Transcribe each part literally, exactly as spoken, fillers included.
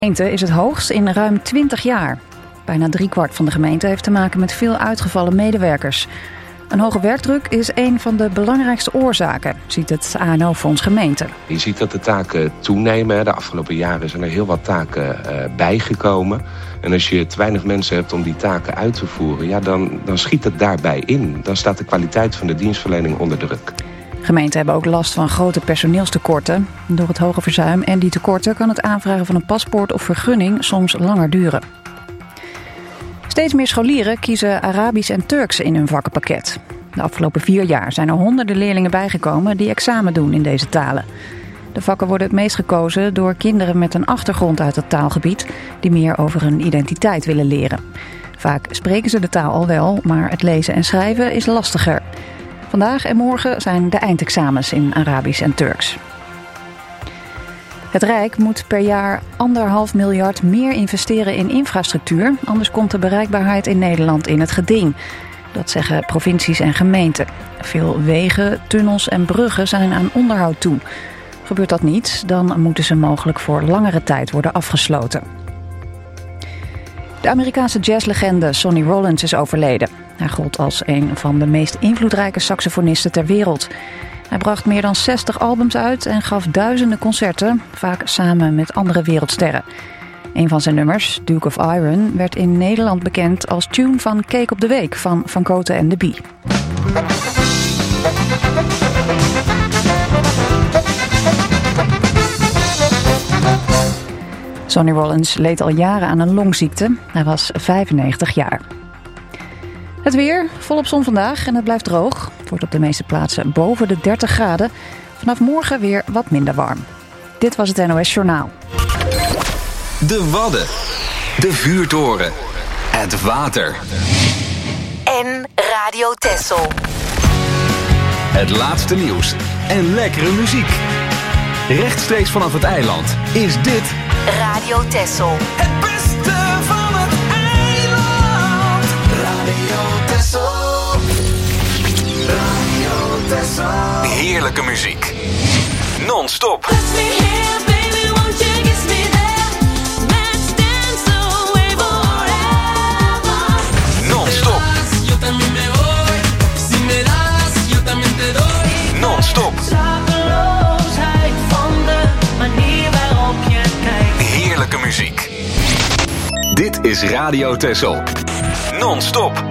gemeente is het hoogst in ruim twintig jaar. Bijna driekwart van de gemeente heeft te maken met veel uitgevallen medewerkers. Een hoge werkdruk is een van de belangrijkste oorzaken, ziet het A N O-fonds Gemeente. Je ziet dat de taken toenemen. De afgelopen jaren zijn er heel wat taken uh, bijgekomen. En als je te weinig mensen hebt om die taken uit te voeren, ja, dan, dan schiet het daarbij in. Dan staat de kwaliteit van de dienstverlening onder druk. Gemeenten hebben ook last van grote personeelstekorten. Door het hoge verzuim en die tekorten kan het aanvragen van een paspoort of vergunning soms langer duren. Steeds meer scholieren kiezen Arabisch en Turks in hun vakkenpakket. De afgelopen vier jaar zijn er honderden leerlingen bijgekomen die examen doen in deze talen. De vakken worden het meest gekozen door kinderen met een achtergrond uit het taalgebied die meer over hun identiteit willen leren. Vaak spreken ze de taal al wel, maar het lezen en schrijven is lastiger. Vandaag en morgen zijn de eindexamens in Arabisch en Turks. Het Rijk moet per jaar anderhalf miljard meer investeren in infrastructuur, anders komt de bereikbaarheid in Nederland in het geding. Dat zeggen provincies en gemeenten. Veel wegen, tunnels en bruggen zijn aan onderhoud toe. Gebeurt dat niet, dan moeten ze mogelijk voor langere tijd worden afgesloten. De Amerikaanse jazzlegende Sonny Rollins is overleden. Hij gold als een van de meest invloedrijke saxofonisten ter wereld. Hij bracht meer dan zestig albums uit en gaf duizenden concerten, vaak samen met andere wereldsterren. Een van zijn nummers, Duke of Iron, werd in Nederland bekend als tune van Cake op de Week van Van Cote en de Bie. Sonny Rollins leed al jaren aan een longziekte. Hij was vijfennegentig jaar. Het weer, volop zon vandaag en het blijft droog. Het wordt op de meeste plaatsen boven de dertig graden. Vanaf morgen weer wat minder warm. Dit was het N O S Journaal. De Wadden. De Vuurtoren. Het water. En Radio Texel. Het laatste nieuws en lekkere muziek. Rechtstreeks vanaf het eiland is dit Radio Texel. Het beste van het eiland. Radio Texel. Radio Texel. heerlijke muziek. Non-stop. Non-stop. Non-stop. Heerlijke muziek. Dit is Radio Texel. Non-stop.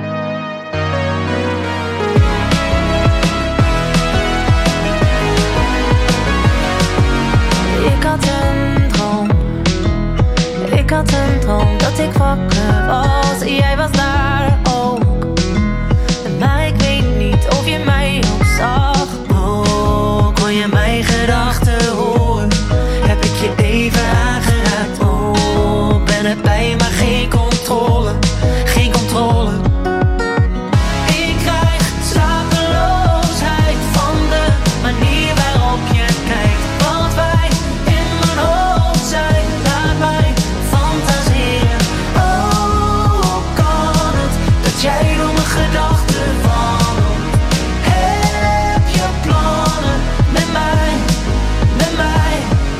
Ik had een droom. Ik had een droom dat ik wakker was. Jij was daar ook. Maar ik weet niet of je mij ook zag. Oh, kon je mijn gedachten horen? Heb ik je even aangeraakt? Oh, ben erbij maar geen controle. Geen controle. Ik krijg slapeloosheid van de manier waarop je kijkt. Wat wij in mijn hoofd zijn, laat mij fantaseren. Oh, hoe kan het dat jij door mijn gedachten wandelt? Heb je plannen met mij, met mij?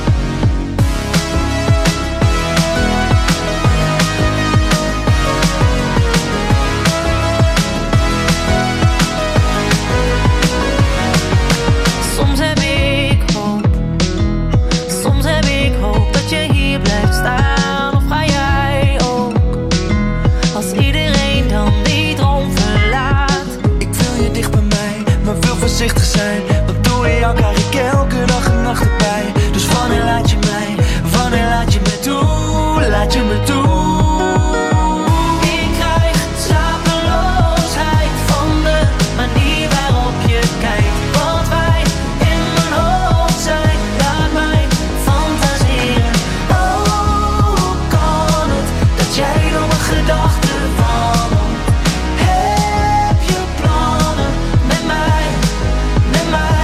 Soms heb ik hoop, soms heb ik hoop dat je hier blijft staan. Of ga jij ook, als iedereen dan die droom verlaat? Ik wil je dicht bij mij, maar wil voorzichtig zijn. Want door jou krijg ik elke dag een nacht erbij. Dus wanneer laat je mij, wanneer laat je me toe, laat je me toe. Ik krijg slapeloosheid van de manier waarop je kijkt. Wat wij in mijn hoofd zijn, laat mij fantaseren. Oh, hoe kan het dat jij door mijn gedachten wandelt? Heb je plannen met mij, met mij?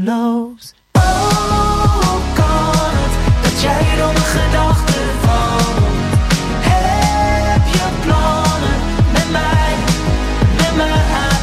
vruchteloos. Oh, kan het dat jij door mijn gedachten valt? Heb je plannen met mij, met mij?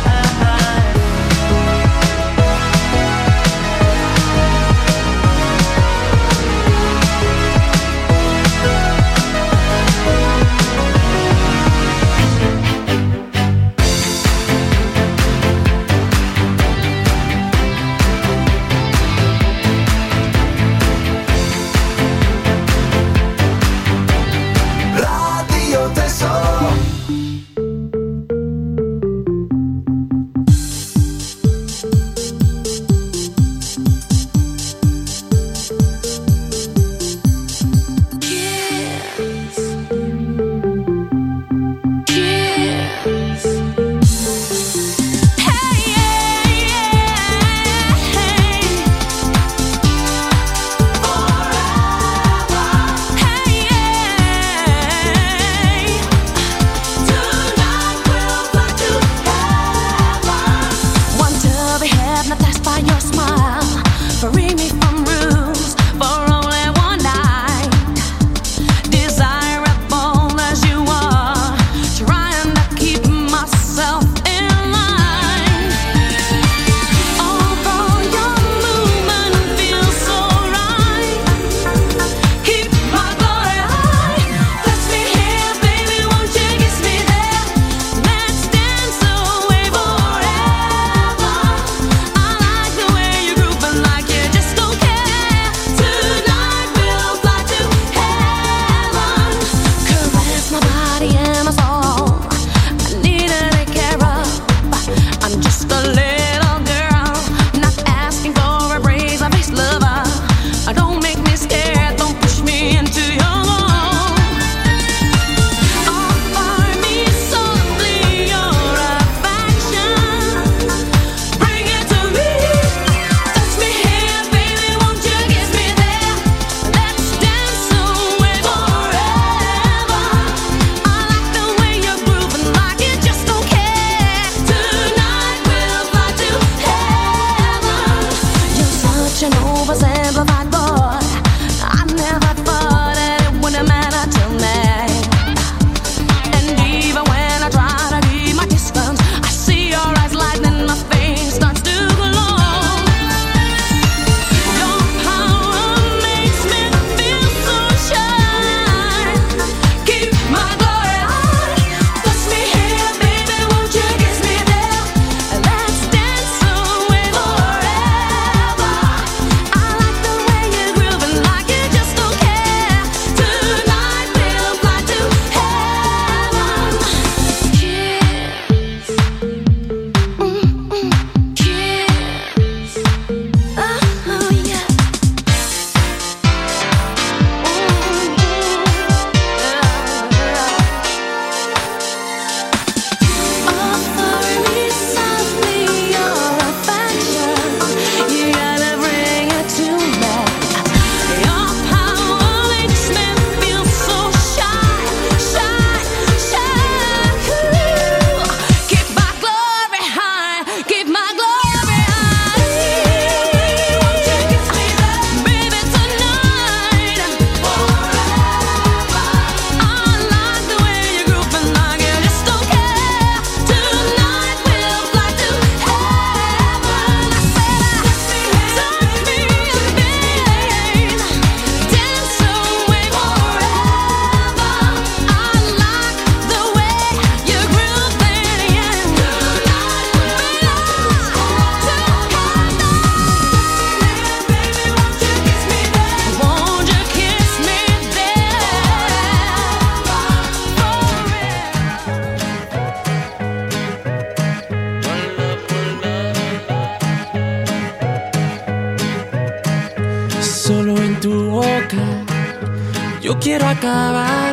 Yo quiero acabar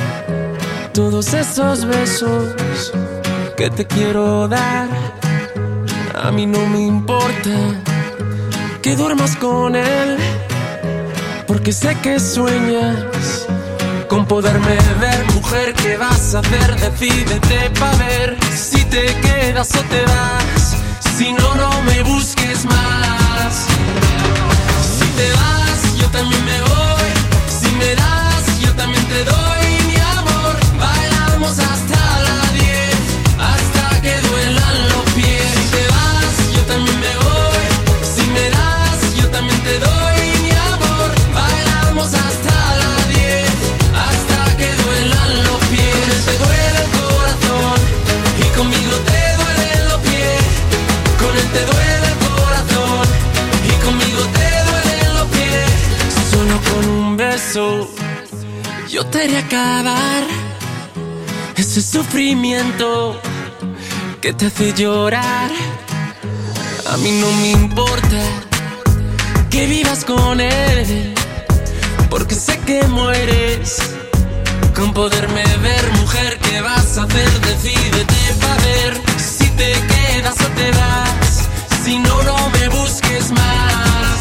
todos esos besos que te quiero dar. A mí no me importa que duermas con él, porque sé que sueñas con poderme ver. Mujer, ¿qué vas a hacer? Decídete pa' ver si te quedas o te vas. Si no, no me busques más. Yo te haré acabar ese sufrimiento que te hace llorar. A mí no me importa que vivas con él, porque sé que mueres con poderme ver. Mujer, ¿qué vas a hacer? Decídete pa' ver si te quedas o te vas. Si no, no me busques más.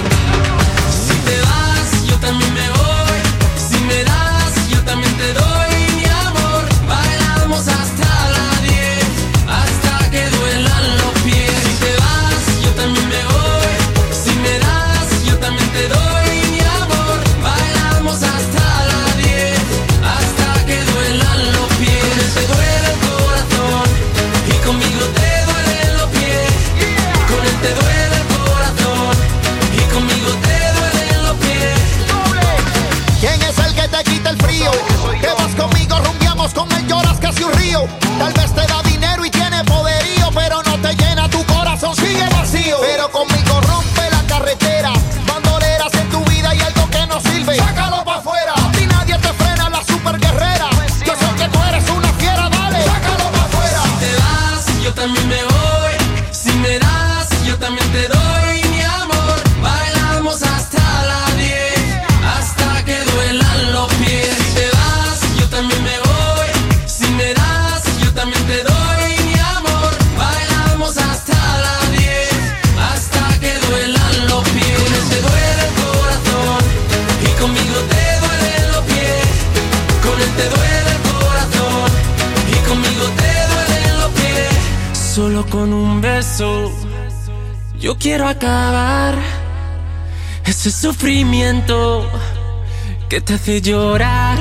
Si te vas, yo también me voy. Si me das, yo también te doy mi amor. Bailamos hasta las diez, hasta que duelan los pies. Si te vas, yo también me voy. Si me das, yo también te doy mi amor. Bailamos hasta las diez, hasta que duelan los pies. Te duele el corazón y conmigo te duelen los pies. Con él te duele el corazón y conmigo te duelen los pies. ¿Quién es el que te quita el frío? Que vas conmigo, rumbiamos, con él lloras casi un río. Tal vez te da dinero y tiene poderío, pero no te llena tu corazón, sigue vacío. Pero conmigo rompe la carretera, bandoleras en tu vida y algo que no sirve, sácalo pa' afuera. A ti nadie te frena, la super guerrera. Yo sé que tú eres una fiera, dale, sácalo pa' afuera. Si te vas, yo también me voy. Si me das, yo también te doy mi amor. Bailamos hasta las diez, hasta que duelan los pies. Si te vas, yo también me voy. Si me das, yo también te doy mi amor. Bailamos hasta las diez, hasta que duelan los pies. Con él te duele el corazón y conmigo te duelen los pies. Con él te duele el corazón y conmigo te duelen los pies. Solo con un beso yo quiero acabar ese sufrimiento que te hace llorar.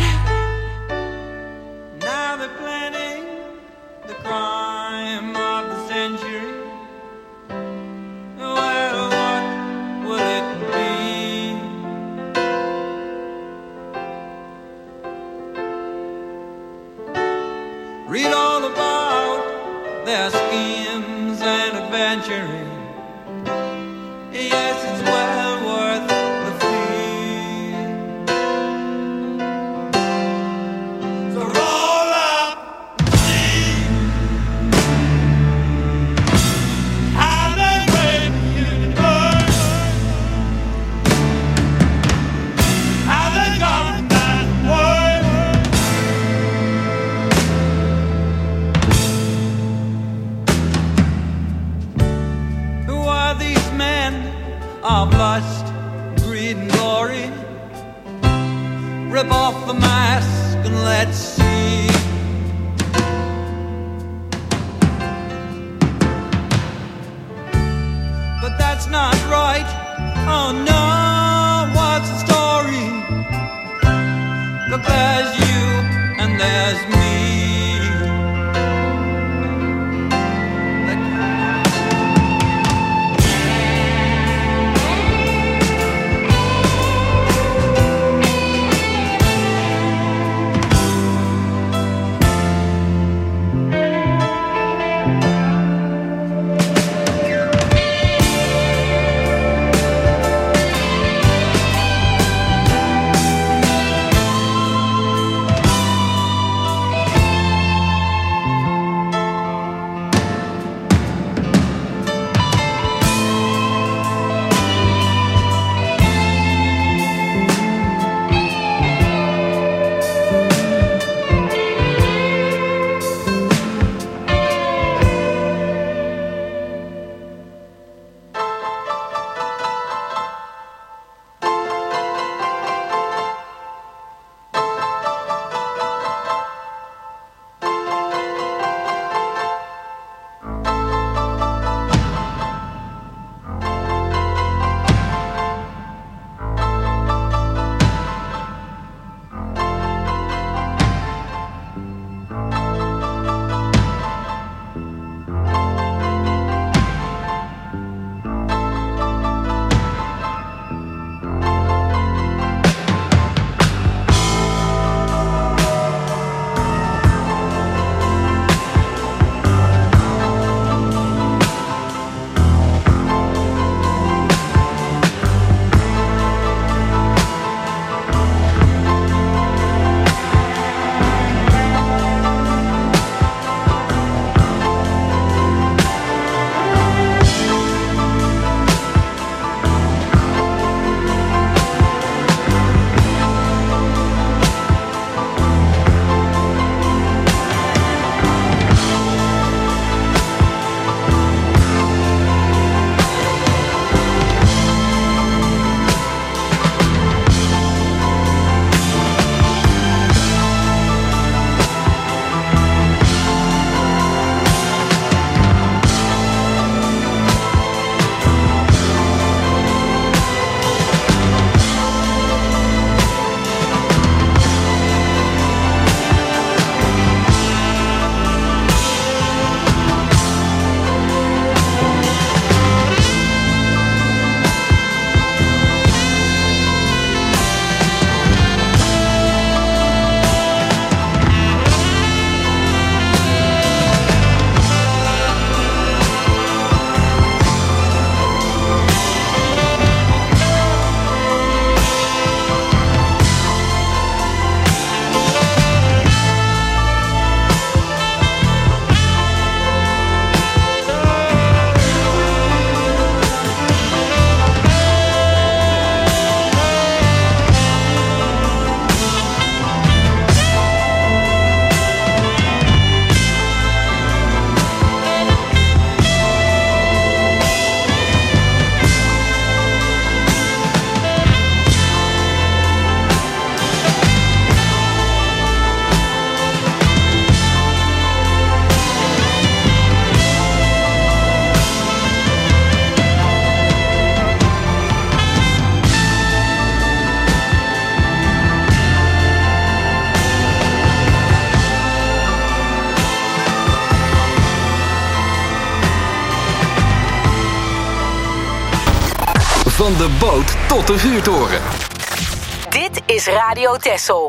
Now they're planning the crime of the century. Well, what will it be? Read all about their schemes and adventuring. Yes, it's well worth the fee. So roll up, have them break you burn, have them gone that word. Who are these men of lust, greed and glory? Rip off the mask and let's see. But that's not right. Oh no, what's the story? Look, there's you and there's me. Van de boot tot de vuurtoren. Dit is Radio Texel.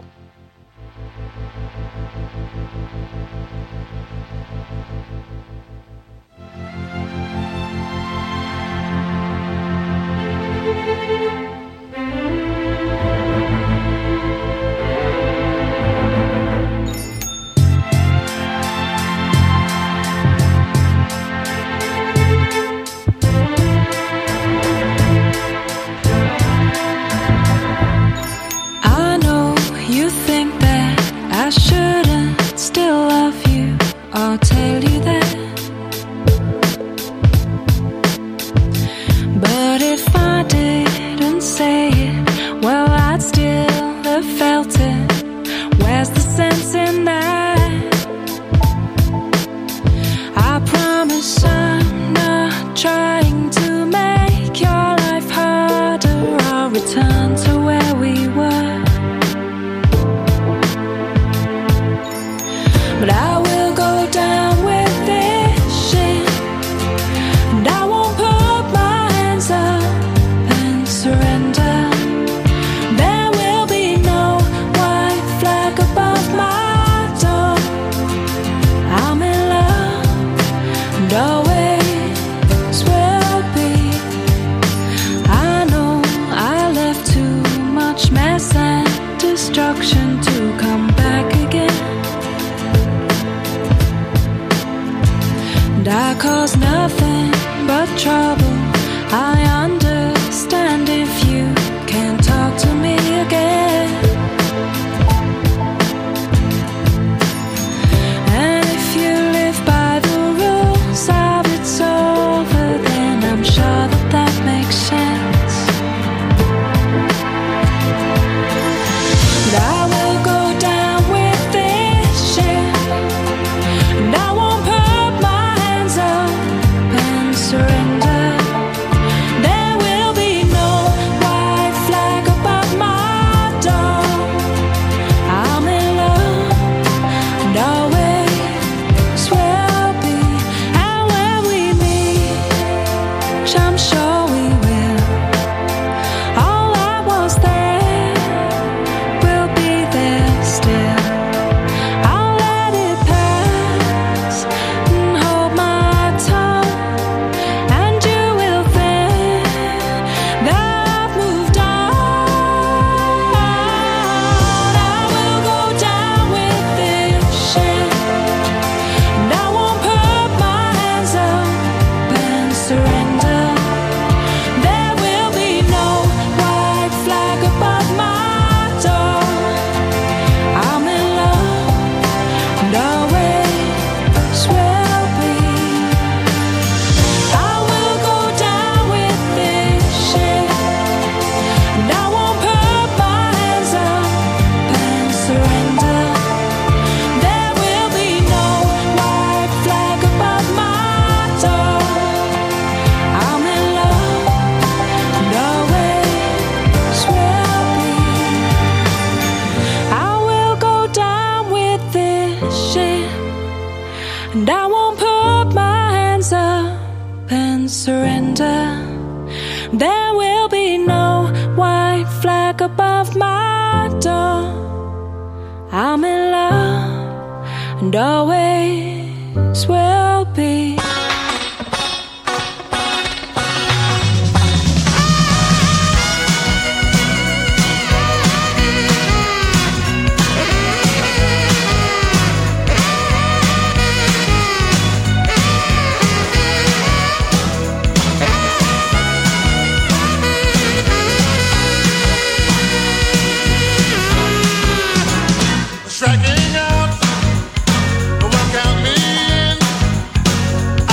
Striking out, work out lean.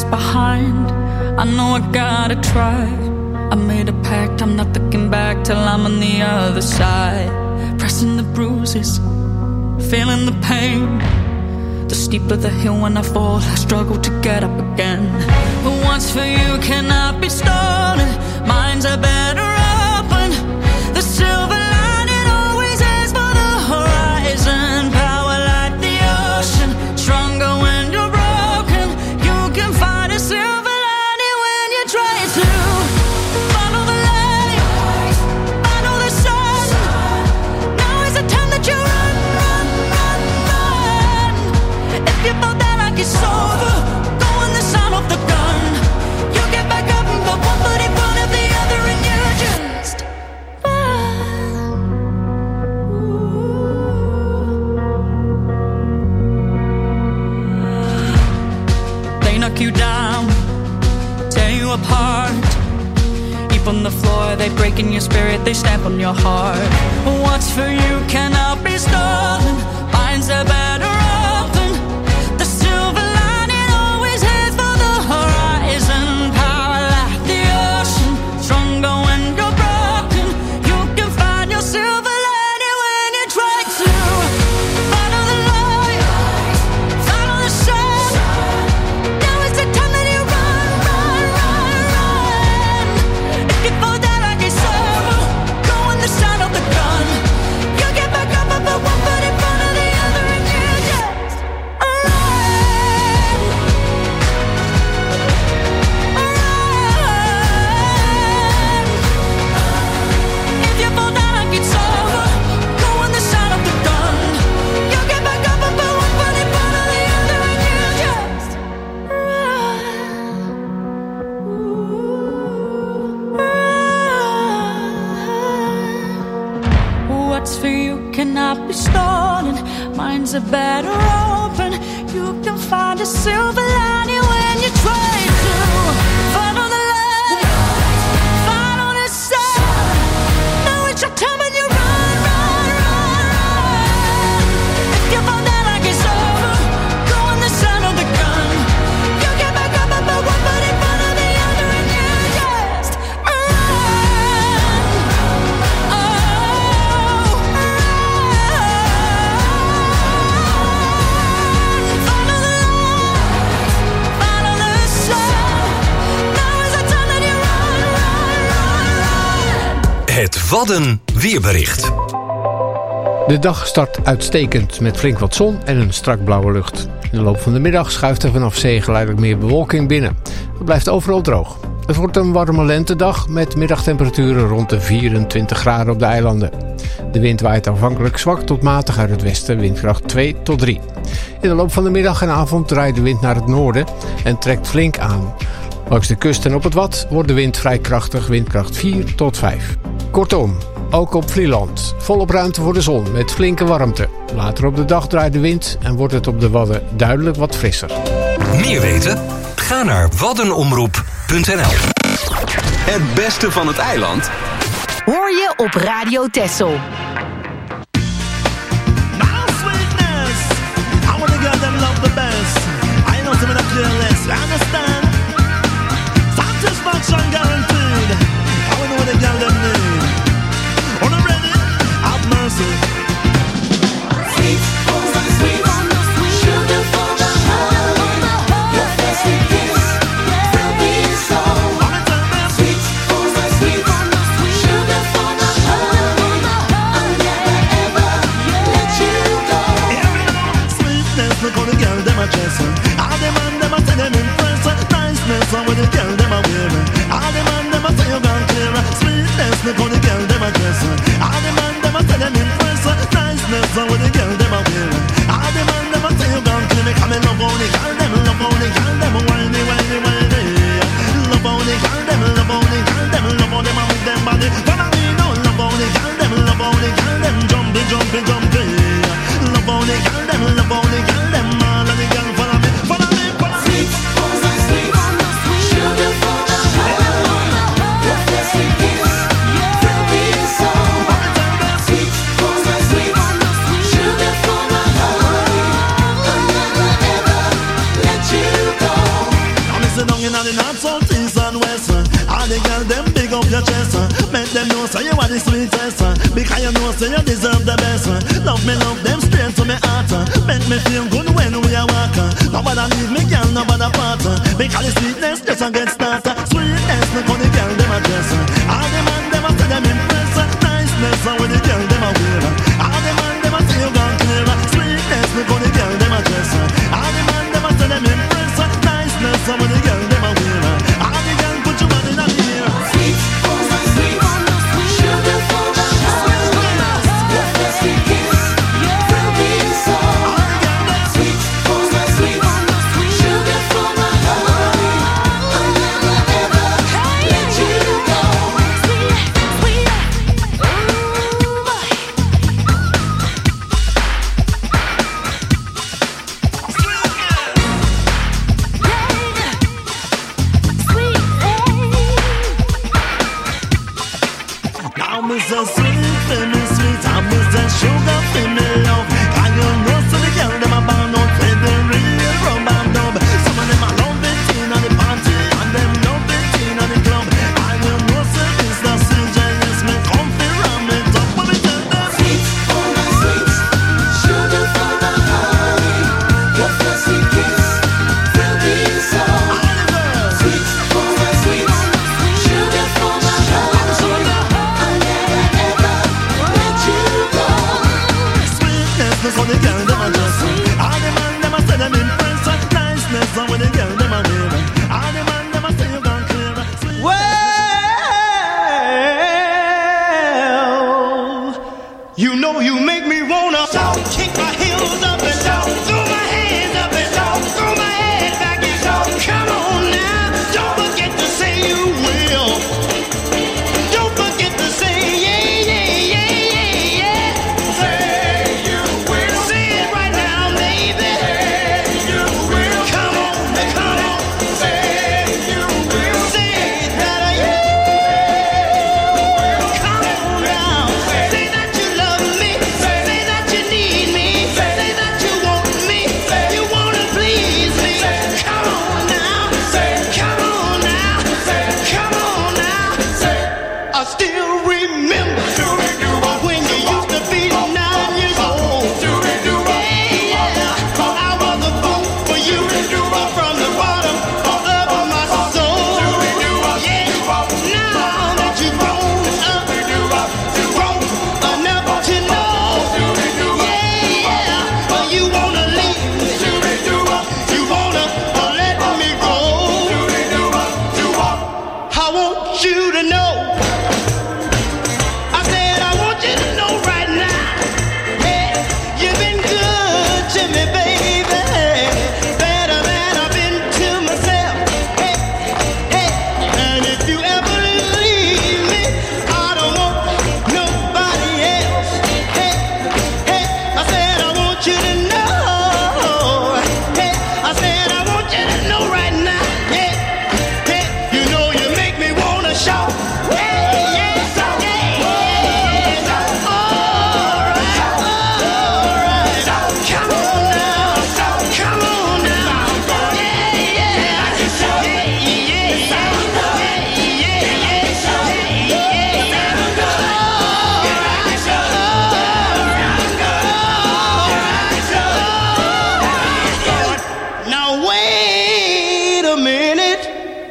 was behind. I know I gotta try. I made a pact, I'm not looking back till I'm on the other side. Pressing the bruises, feeling the pain. The steeper the hill when I fall, I struggle to get up again. But what's for you cannot be stolen. Minds are better open. The silver lining always is for the horizon. Power like the ocean, stronger when you're broken. You can find a silver lining when you try to follow the light, follow the sun. Now is the time that you run, run, run, run. If you fall down like it's over, go in the sound of the gun. You get back up and put one foot in front of the other and you just run. They knock you down, tear you apart. On the floor, they break in your spirit, they stamp on your heart. What's for you cannot be stolen. Minds are better open. The silver lining always heads for the horizon. Power like the ocean, stronger when you're broken. You can find your silver lining when you try to follow the light, follow the sun. Now is the time that you run, run, run, run. If you fall down like it's over, go in the sound of the gun. You get back up and put one foot in front of the other and you just run, run. If you fall down like it's over, go in the sound of the gun. You get back up and put one foot in front of the other and you just run. What's for you cannot be stolen. Minds are better open. You can find a silver lining when you try to follow the light, follow the sun. Now it's your time and you run, run, run, run. If you fall down like it's over, go in the sound of the gun. You get back up and put one foot in front of the other and you just run. Oh, run. Follow the light, follow the sun. Now is the time that you run, run, run, run. Het Wadden weerbericht. De dag start uitstekend met flink wat zon en een strak blauwe lucht. In de loop van de middag schuift er vanaf zee geleidelijk meer bewolking binnen. Het blijft overal droog. Het wordt een warme lentedag met middagtemperaturen rond de vierentwintig graden op de eilanden. De wind waait aanvankelijk zwak tot matig uit het westen, windkracht twee tot drie. In de loop van de middag en avond draait de wind naar het noorden en trekt flink aan. Langs de kust en op het Wad wordt de wind vrij krachtig, windkracht vier tot vijf. Kortom, ook op Vlieland volop ruimte voor de zon met flinke warmte. Later op de dag draait de wind en wordt het op de Wadden duidelijk wat frisser. Meer weten? Ga naar waddenomroep punt n l. Het beste van het eiland hoor je op Radio Texel. My sweetness, I wanna girl them love the best. I know some of the fearless, I understand. Satisfaction guaranteed. I wanna know what the girl them need. On the ready, have mercy. Sweet, oh my sweet, sugar for the heart. Your first kiss will be so. Sweet, oh my sweet, sugar for the heart. I'll never ever let you go. Sweetness, look how the girl them a dressing. All the man them a say them impressed. Niceness, how with the girl them a wearing. All the man them a say you gone clear. Sweetness, look the sweetest, uh, because you know say you deserve the best. Uh. Love me, love them straight to me heart. Uh. Make me feel good when we are walking. Nobody leave me, girl, nobody part. Uh. Because the sweetness just a get started. Sweetness, look how the girl them a dress. Uh. All the man them a say them impress. Uh. Niceness, uh, when the girl them a wear. Uh. All the man them a say you gone clear. Uh. Sweetness, look how the girl them a dress. Uh. All the man them a say them impress. Uh. Niceness, uh, when the girl them a wear. Uh. All the girl put you on in a ear. Sweet, oh my sweet, sugar for my heart. Your first sweet kiss will be so sweet, oh my sweet, sugar for my heart. I'll never ever let you go. Sweet, sweet, ooh boy. Now me so sweet, for me sweet, I me so sugar for me love. Can you know so the girl them a born out with the real rum and dub. Some of them a love it in on the party, and them love it in on the club. I will know so this the serious me come fi ram it up when me tell them. Sweet, oh my sweet, sugar for my heart. Your first sweet kiss will be so sweet, oh my sweet, sugar for my heart. I'll never ever let you go. Sweetness, that's how the girl them a dress. All the man them a say them impress. Niceness, that's when the girl them a wear. All the man them a say you gone clear. Well, you know you make me wanna kick my heels up and throw my hands up and throw my head back and come on now. Don't forget to say you will. Don't forget to say yeah, yeah, yeah, yeah, yeah. Say you will. Say it right now, baby. Say you will. Come on, come on. Say you will. Say that I come on now. Say that you love me. Say that you need me. Say that you want me. You wanna please me. Come on now. Come on now. Come on now. I still remember when you used to be nine years old. Yeah, I was a fool for you from the bottom of my soul. Yeah, now that you've grown up, grown enough to know. Yeah, but you wanna leave me. You wanna let me go. I want you to know. I said I want you to know right now. Hey, you've been good to me, baby. Better than I've been to myself. Hey, hey, and if you ever leave me, I don't want nobody else. Hey, hey, I said I want you to know. Hey, I said I want you to know right now. Yeah, hey, you know you make me wanna shout. Hey, yeah, yeah, yeah. All right, all right. Come on now, come on now. Yeah, yeah, yeah, now wait a minute.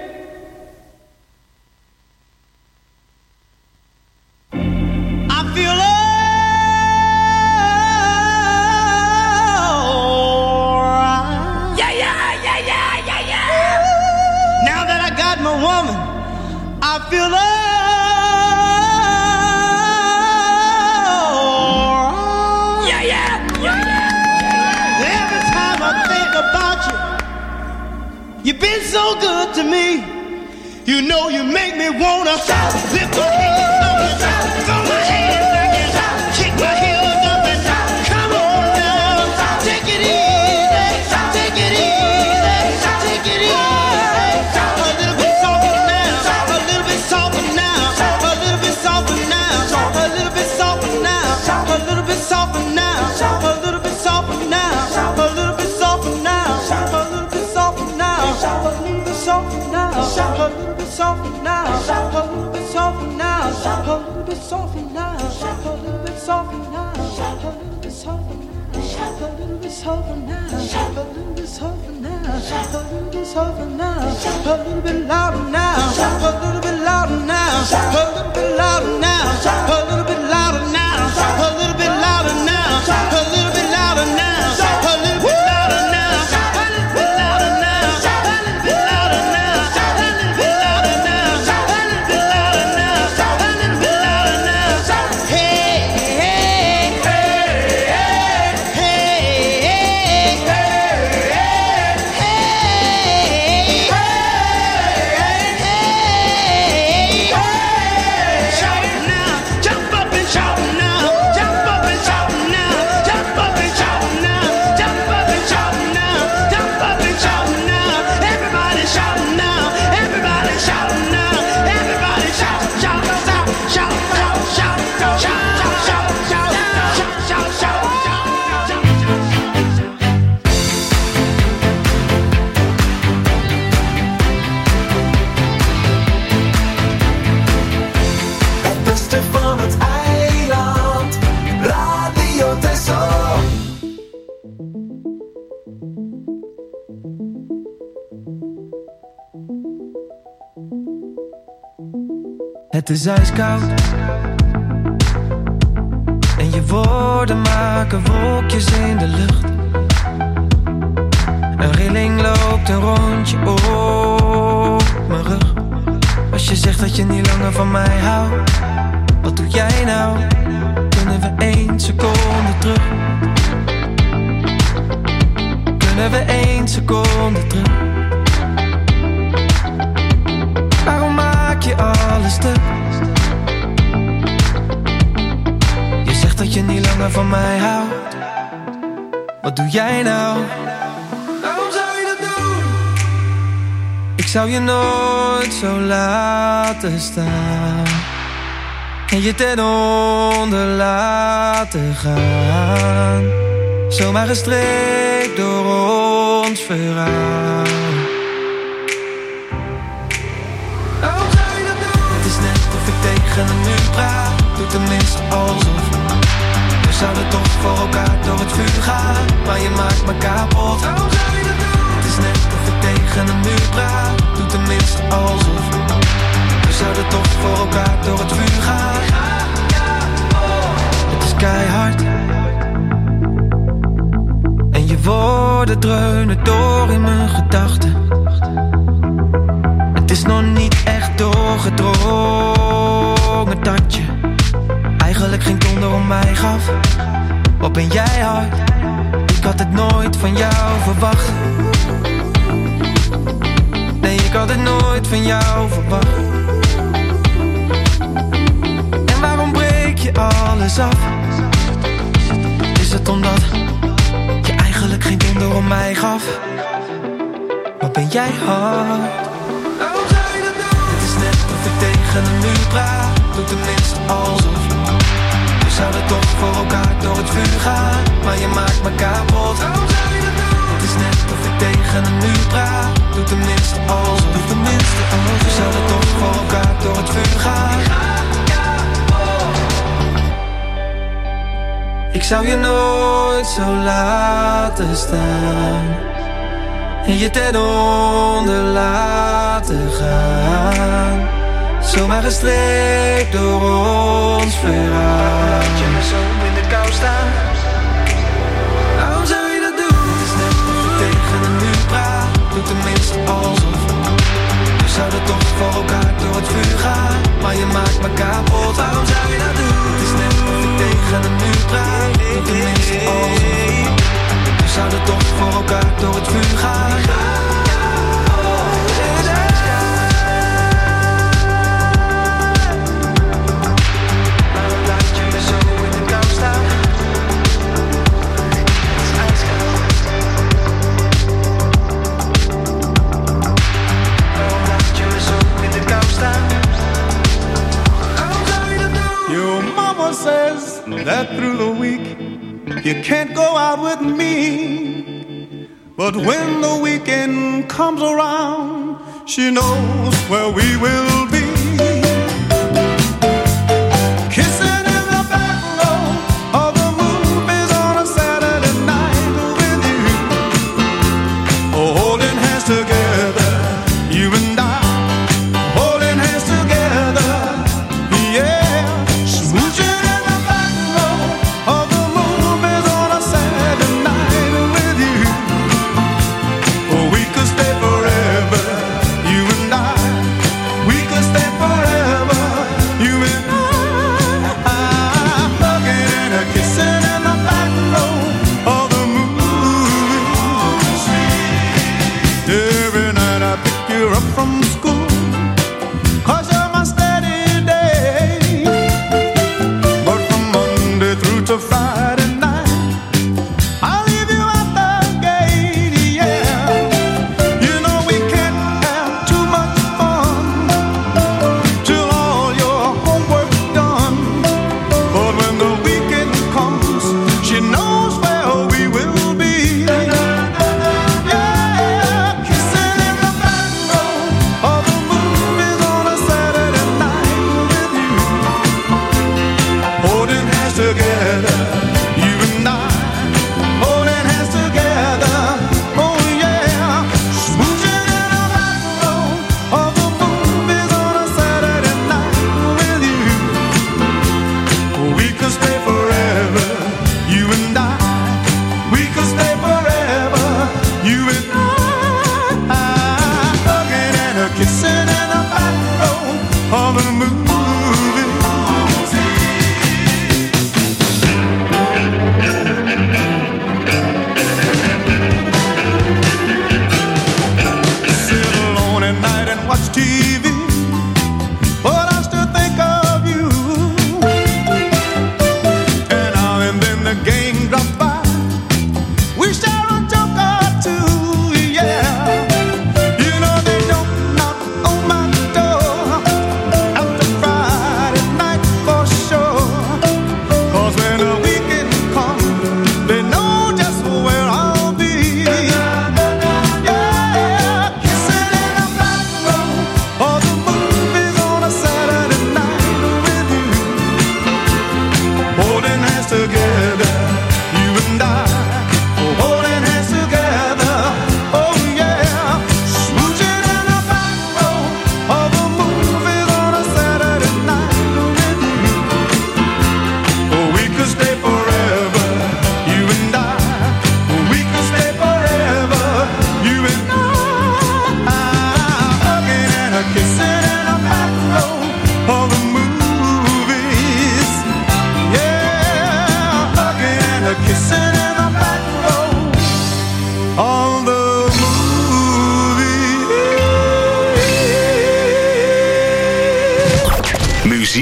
I feel alright. Yeah, yeah, yeah, yeah, yeah, yeah. Now that I got my woman, I feel alright. Yeah, yeah, yeah, yeah. Every time I think about you, you've been so good to me. You know you make me wanna lift my hands up and throw my hands back and kick my heels up and come on now. Take it easy, take it easy, take it easy. A little bit softer now, a little bit softer now, a little bit softer now, a little bit softer now, a little bit softer now, a little bit softer now, a little bit softer now, a little bit softer now, a little bit softer now, a little bit softer now, a little bit softer now, a little bit softer bit over now, a little bit over now, a little bit over now, a little bit louder now, a little bit louder now, a little bit louder now, a little bit louder now, a little bit louder now, a little bit louder now, a little bit louder now, a little bit louder now, a little bit louder now, a little bit louder now, a little bit louder now, a little bit louder now. Hey, hey, hey, hey, hey, hey, hey. Shout now, jump up and shout now, jump up and shout now, jump up and shout now, jump up and shout now, jump up and shout now. Everybody shout now, everybody shout now, everybody shout, shout, shout, shout, shout, shout, shout, shout, shout, shout, shout, shout, shout, shout. Het beste van het eiland, Radio Texel. Het is ijskoud en je woorden maken wolkjes in de lucht. Een rilling loopt een rondje op mijn rug. Als je zegt dat je niet langer van mij houdt, wat doe jij nou? Kunnen we één seconde terug? Kunnen we één seconde terug? Waarom maak je alles stuk? Je zegt dat je niet langer van mij houdt. Wat doe jij nou? Waarom zou je dat doen? Ik zou je nooit zo laten staan en je ten onder laten gaan. Zomaar gestreekt door ons verhaal. Waarom zou je dat doen? Het is net of ik tegen een muur praat. Doe tenminste alsof. We zouden toch voor elkaar door het vuur gaan, maar je maakt me kapot. Waarom zou je dat doen? Het is net of ik tegen een muur praat. Doe tenminste alsof. We zouden toch voor elkaar door het vuur gaan. Het is keihard en je woorden dreunen door in mijn gedachten. Het is nog niet echt doorgedrongen dat je eigenlijk geen donder om mij gaf. Wat ben jij hard? Ik had het nooit van jou verwacht. Nee, ik had het nooit van jou verwacht. En waarom breek je alles af? Is het omdat je eigenlijk geen donder om mij gaf? Wat ben jij hard? Waarom zou je dat doen? Het is net of ik tegen een muur praat. Doe tenminste alsof. We zouden toch voor elkaar door het vuur gaan, maar je maakt me kapot. Waarom zou je dat doen? Het is net of ik tegen een muur praat. Doe tenminste alsof. Doe tenminste alsof. We zouden toch voor elkaar door het vuur gaan. Ik zou je nooit zo laten staan en je ten onder laten gaan. Zomaar gestreekt door ons verhaal. Laat je me zo in de kou staan. Waarom zou je dat doen? Het is net of ik tegen een muur praat. Doe tenminste alsof. We zouden toch voor elkaar door het vuur gaan, maar je maakt me kapot. Waarom zou je dat doen? Het is net of ik tegen een muur praat. Doe tenminste alsof. We zouden toch voor elkaar door het vuur gaan. Says that through the week you can't go out with me, but when the weekend comes around, she knows where we will be. Kissing in the back row of the movies on a Saturday night.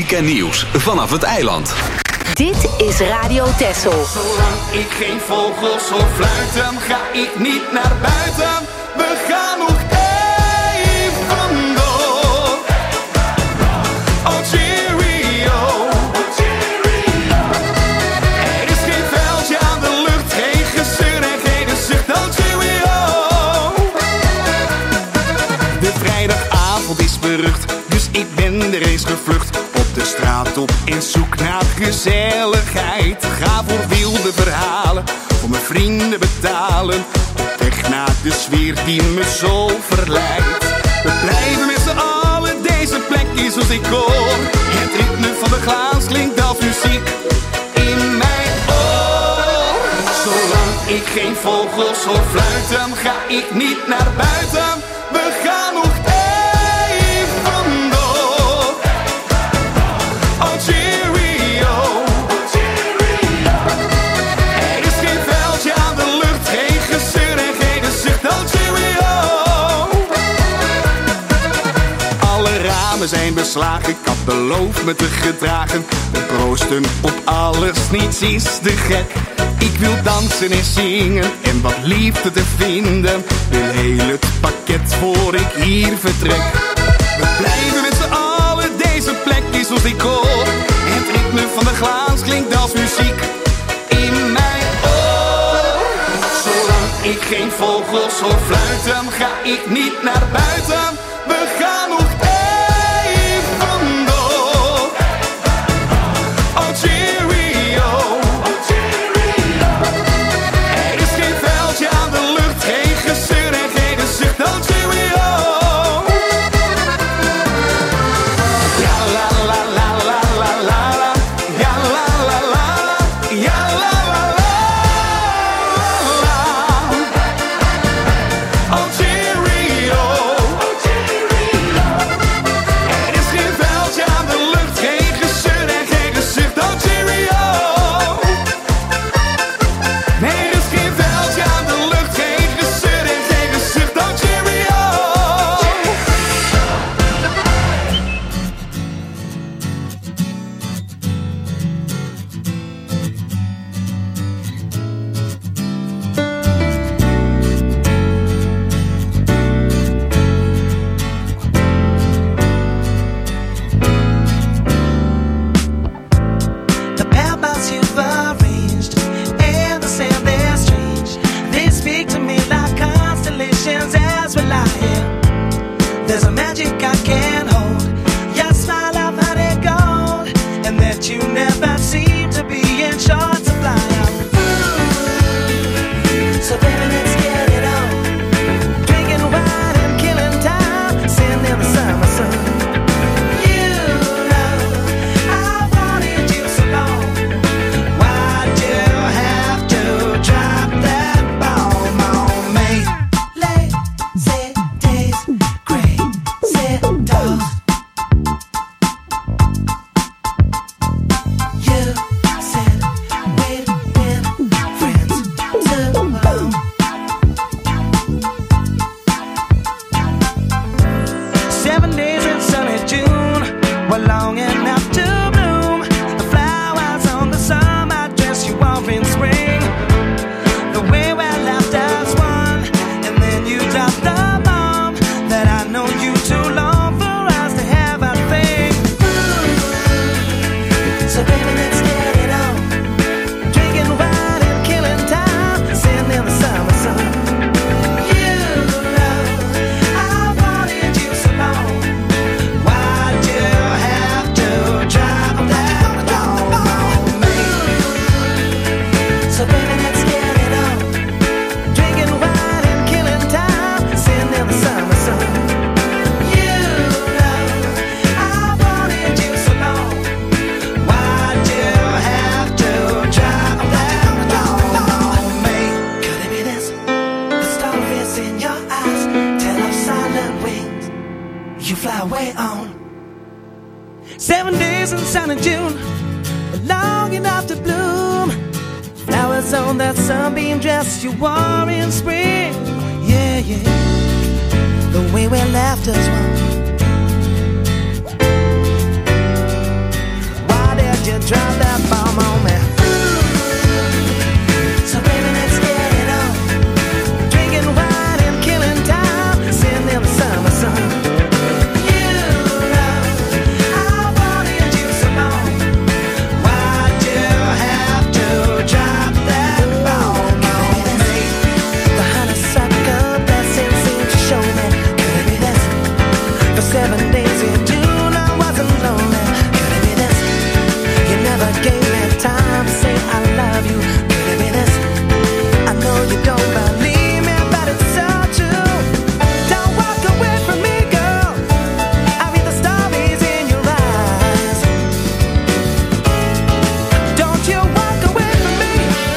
weekendnieuws vanaf het eiland. Dit is Radio Texel. Zolang ik geen vogels hoor fluiten, ga ik niet naar buiten. We gaan nog even door. Oh cheerio. Er is geen vuiltje aan de lucht, geen gezeur en geen zucht. Oh cheerio. De vrijdagavond is berucht, dus ik ben er eens gevlucht. Op de straat op en zoek naar gezelligheid. Ga voor wilde verhalen, voor mijn vrienden betalen. Op weg naar de sfeer die me zo verleidt. We blijven met z'n allen, deze plek is als ik hoor. Het ritme van de glaas klinkt als muziek in mijn oor. Zolang ik geen vogels hoor fluiten, ga ik niet naar buiten. We gaan nog even door. Oh cheerio. Er is geen vuiltje aan de lucht, geen gezeur en geen zucht. Oh cheerio. Alle ramen zijn beslagen, ik had beloofd me te gedragen. We proosten op alles, niets is te gek. Ik wil dansen en zingen en wat liefde te vinden. Wil heel het pakket voor ik hier vertrek. We blijven met z'n allen, deze plek is ons decor. Het ritme van de glaas klinkt als muziek in mijn oor. Zolang ik geen vogels hoor fluiten, ga ik niet naar buiten. We gaan nog even door. Oh cheerio. Er is geen vuiltje aan de lucht, geen gezeur en geen zucht. Oh cheerio. Ja la la la la la la la. Ja la la la la. Ja la la la la. Oh cheerio. Er is geen vuiltje aan de lucht, geen gezeur en geen gezicht. Oh cheerio. Nee, er is geen vuiltje aan de lucht, geen gezeur en geen gezicht. Oh cheerio. The paths you've arranged and the sand they're strange. They speak to me like constellations as we lie here. There's a magic I can't hold. Your smile I've had it gold, and that you never seem to be in short supply. So baby, let's get it on. Drinking wine and killing time, sitting in the summer sun. You know I've wanted you so long. Why'd you have to drop that bomb on me? Lazy days, crazy dogs. You said we'd been friends too long. Seven days in sunny June were long enough to bloom. The flowers on the summer dress you wore in spring. The way we laughed as one, and then you dropped the bomb that I know you too long for us to have a thing. So baby, let's get it on. Drinking wine and killing time, sitting in the summer sun. You know I wanted you so long. Why'd you have to drop that bomb on me? So baby, let's get it on. Drinking wine and killing time, sitting in the summer sun. You know I wanted you so long. Why'd you have to drop that bomb on me? Could it be this? The stories in your eyes tell of silent wings. You fly away on. Seven days in sunny June, but long enough to bloom. Flowers on that sunbeam dress you wore in spring. Yeah, yeah. The way we laughed as one. that bomb on me. So baby, let's get it on. Drinking wine and killing time, sitting in the summer sun. You know I wanted you so long. Why'd you have to drop that bomb on me? The honeysuckle blessing seemed to show me. Could it be this? For seven days in June I wasn't lonely. Could it be this? You never gave me time to say I love you. Could it be this? I know you don't believe me, but it's so true. Don't walk away from me, girl. I read the stories in your eyes. Don't you walk away from me.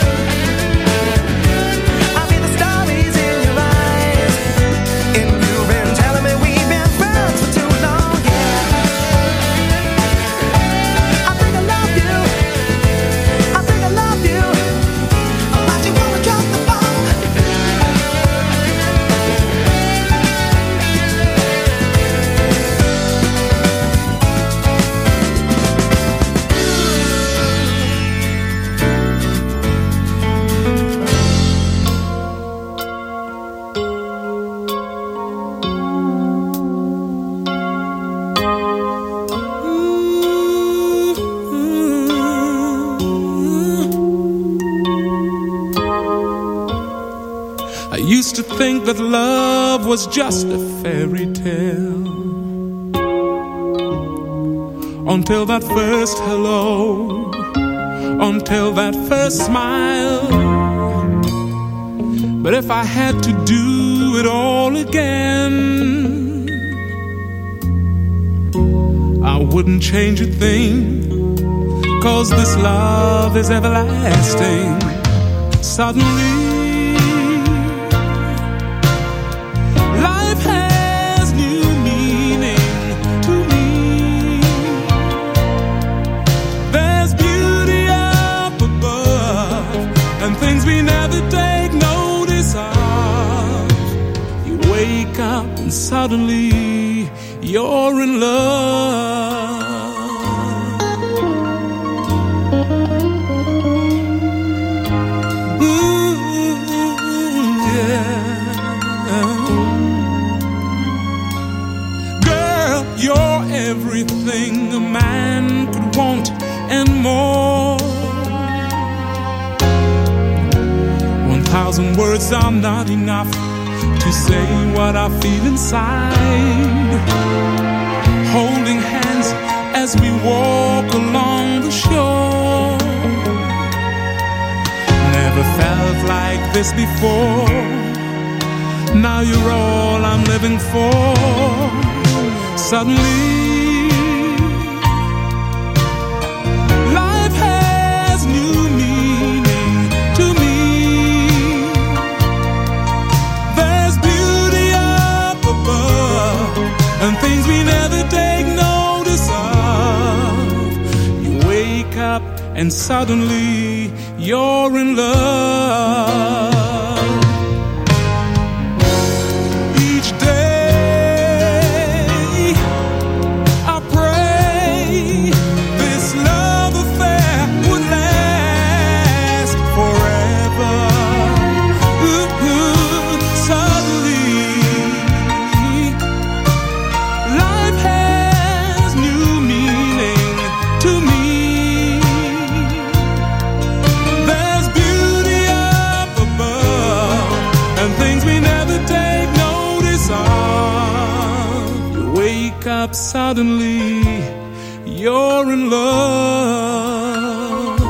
I read the stories in your eyes. And you've been telling me we've been friends for too long, yeah. I think I love you. I think I love you. Why'd you wanna drop the bomb? I used to think that love was just a fairy tale, until that first hello, until that first smile. But if I had to do it all again, I wouldn't change a thing, 'cause this love is everlasting. Suddenly life has new meaning to me. There's beauty up above and things we never take notice of. You wake up and suddenly you're in love. Ooh, yeah. You're everything a man could want and more. One thousand words are not enough to say what I feel inside. Holding hands as we walk along the shore. Never felt like this before. Now you're all I'm living for. Suddenly life has new meaning to me. There's beauty up above and things we never take notice of. You wake up and suddenly you're in love. Up suddenly you're in love.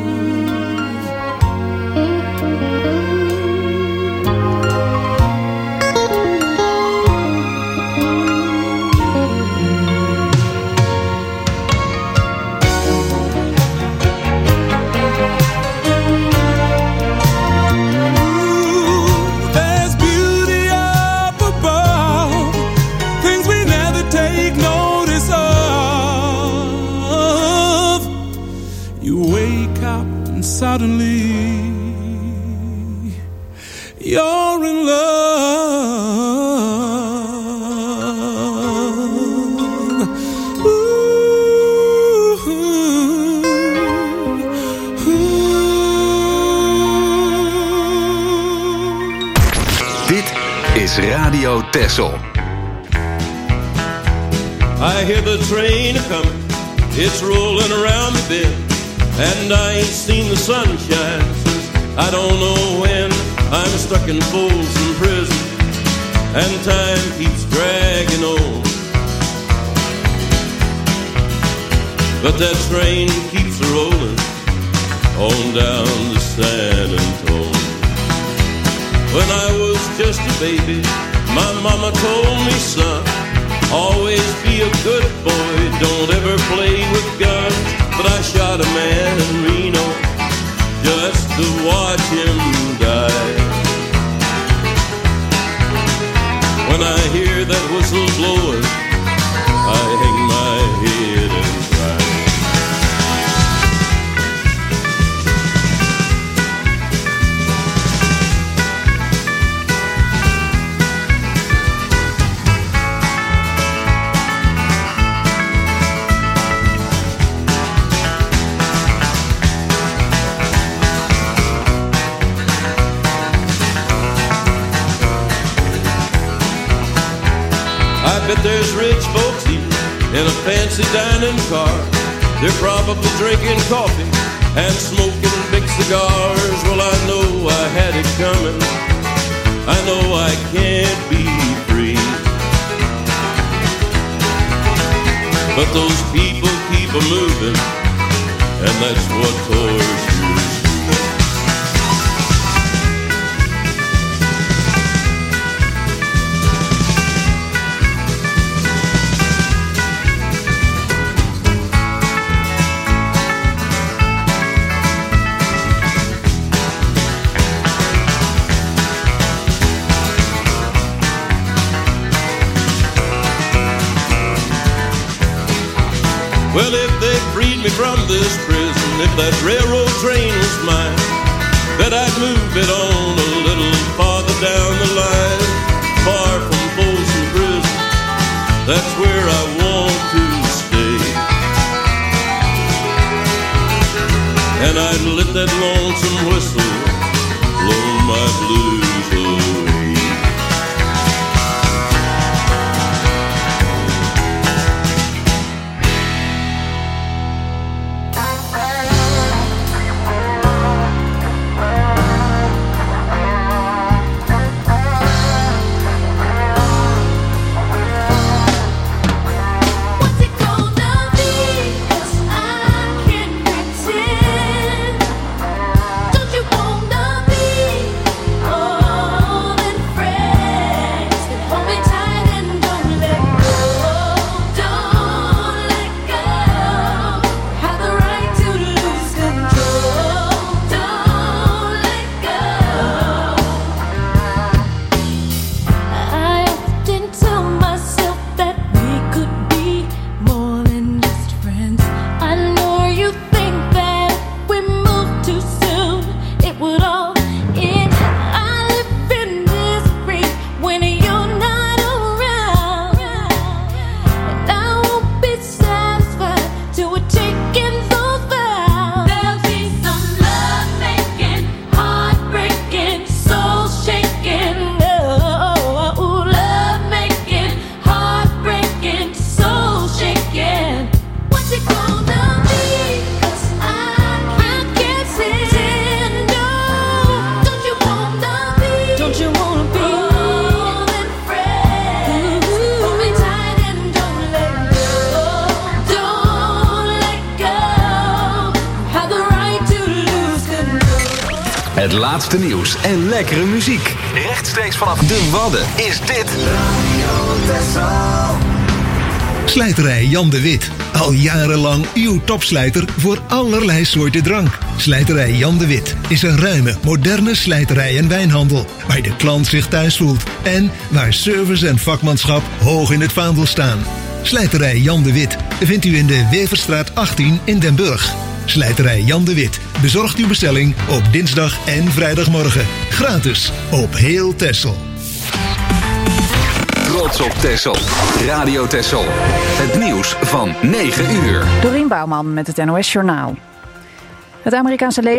Suddenly you're in love. Ooh. is Radio Texel. I hear the train a-comin', it's rolling around the bend, and I ain't seen the sunshine since I don't know when. I'm stuck in Folsom Prison, and time keeps dragging on. But that train keeps rolling on down to San Antonio. When I was just a baby, my mama told me, son, always be a good boy, don't ever play with guns. But I shot a man in Reno just to watch him die. When I hear that whistle blowing, I hang my head and cry. I bet there's rich folks eating in a fancy dining car. They're probably drinking coffee and smoking big cigars. Well, I know I had it coming, I know I can't be free, but those people keep a moving, and that's what tortures me. Well, if they freed me from this prison, if that railroad train was mine, bet I'd move it on a little farther down the line, far from Folsom Prison, that's where I want to stay. And I'd let that lonesome whistle blow my blues away. Het laatste nieuws en lekkere muziek. Rechtstreeks vanaf de Wadden is dit Slijterij Jan de Wit. Al jarenlang uw topslijter voor allerlei soorten drank. Slijterij Jan de Wit is een ruime, moderne slijterij en wijnhandel, waar de klant zich thuis voelt en waar service en vakmanschap hoog in het vaandel staan. Slijterij Jan de Wit vindt u in de Weverstraat achttien in Den Burg. Slijterij Jan de Wit bezorgt uw bestelling op dinsdag en vrijdagmorgen. Gratis op heel Texel. Trots op Texel. Radio Texel. Het nieuws van negen uur. Dorien Bouwman met het N O S Journaal. Het Amerikaanse leger